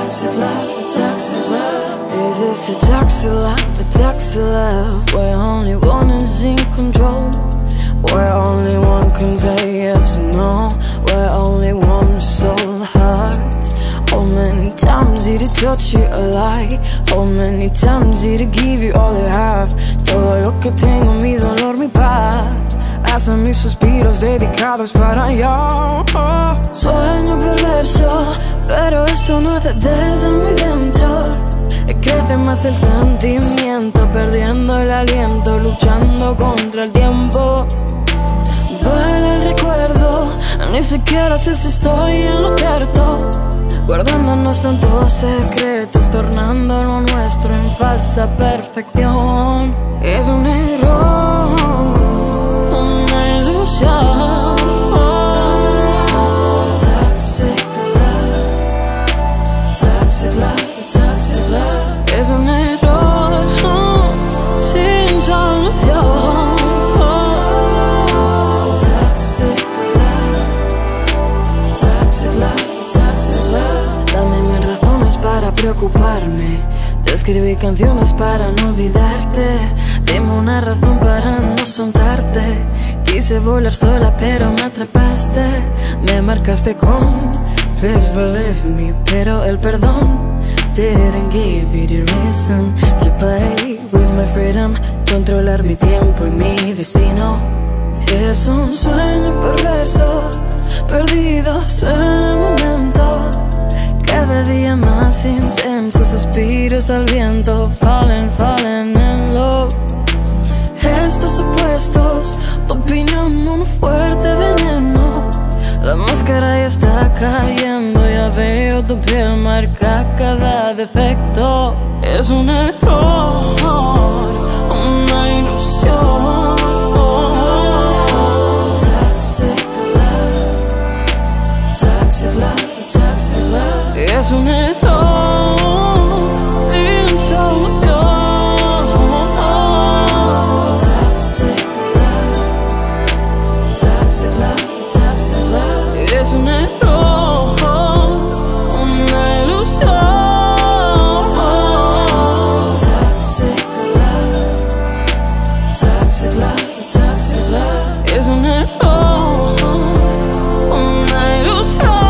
toxic love, toxic love. Is this a toxic love, a toxic love? Where only one is in control, where only one can say yes or no, where only one soul hurts. How many times did it touch you a lie? How many times did it give you all you have? Todo lo que tengo, mi dolor, mi paz, hasta mis suspiros dedicados para allá. Sueño perverso, pero esto nace desde muy dentro. Crece más el sentimiento, perdiendo el aliento, luchando contra el tiempo. Duele el recuerdo, ni siquiera sé si estoy en lo cierto, guardándonos tantos secretos, tornando lo nuestro en falsa perfección. Es un error, una ilusión. Toxic love, toxic love, toxic love. Es un error sin solución. Toxic love, toxic love, toxic love. Dame mil razones para preocuparme, te escribí canciones para no olvidarte. Dime una razón para no soltarte. Quise volar sola pero me atrapaste. Me marcaste con please believe me, pero el perdón didn't give you the reason to play with my freedom, controlar mi tiempo y mi destino. Es un sueño perverso, perdidos en el momento, cada día más intenso, suspiros al viento, falling, falling in love. Estos opuestos, tu opinión, un fuerte veneno. La máscara ya está cayendo, ya veo tu piel marca cada defecto. Es un error, una ilusión. Toxic love, toxic love, toxic love. Es un error sin solución. Toxic love, toxic love, toxic love. Es un error, una ilusión. Toxic love, toxic love, toxic love. Es un error, una ilusión.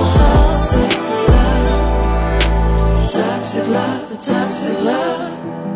Toxic love, toxic love.